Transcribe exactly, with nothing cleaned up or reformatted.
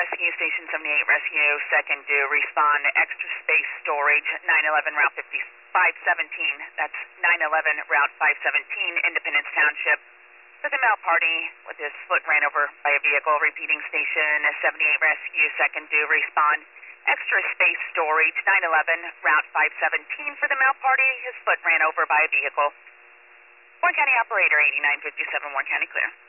Rescue, Station seventy-eight Rescue, second due, respond, extra space storage, nine eleven Route fifty-five seventeen. That's nine eleven Route five seventeen, Independence Township. For the Mount Party, with his foot ran over by a vehicle, repeating Station seventy-eight Rescue, second due, respond, extra space storage, nine eleven Route five seventeen. For the Mount Party, his foot ran over by a vehicle. Warren County Operator eighty-nine fifty-seven, Warren County clear.